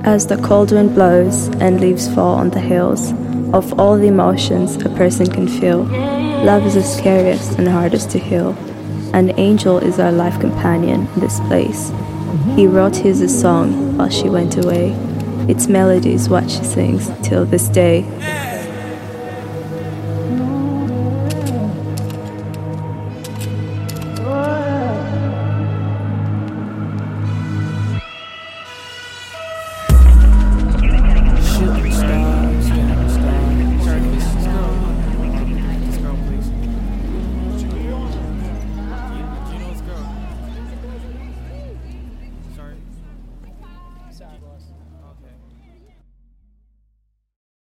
As the cold wind blows and leaves fall on the hills, of all the emotions a person can feel, love is the scariest and hardest to heal. An angel is our life companion in this place. He wrote his song while she went away. Its melody is what she sings till this day.